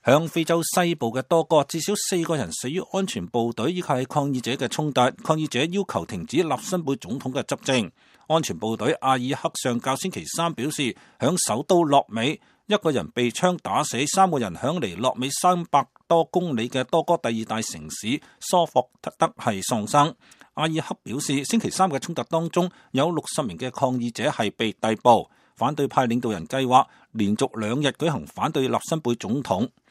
響非洲西部嘅多哥，至少4個人死於安全部隊以及係抗議者嘅衝突。抗議者要求停止納辛貝總統嘅執政。安全部隊阿爾克上校星期三表示，響首都洛美，1個人被槍打死，3個人響離洛美300多公里嘅多哥第2大城市蘇霍特德係喪生。阿爾克表示，星期三嘅衝突當中有60名嘅抗議者係被逮捕。反對派領導人計劃連續2日舉行反對納辛貝總統。